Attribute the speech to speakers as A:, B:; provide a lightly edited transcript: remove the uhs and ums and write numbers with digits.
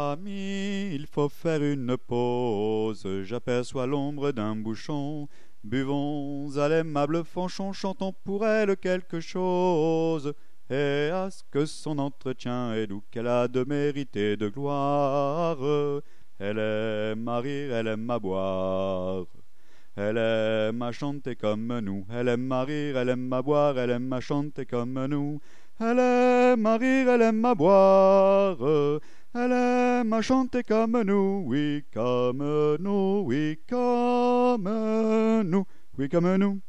A: Ami, il faut faire une pause, j'aperçois l'ombre d'un bouchon. Buvons à l'aimable Fanchon, chantons pour elle quelque chose. Et à ce que son entretien est doux, qu'elle a de mérite et de gloire. Elle aime à rire, elle aime à boire. Elle aime à chanter comme nous, elle aime à rire, elle aime à boire, elle aime à chanter comme nous. Elle aime à rire, elle aime à boire, elle aime à chanter comme nous, oui comme nous, oui comme nous, oui comme nous.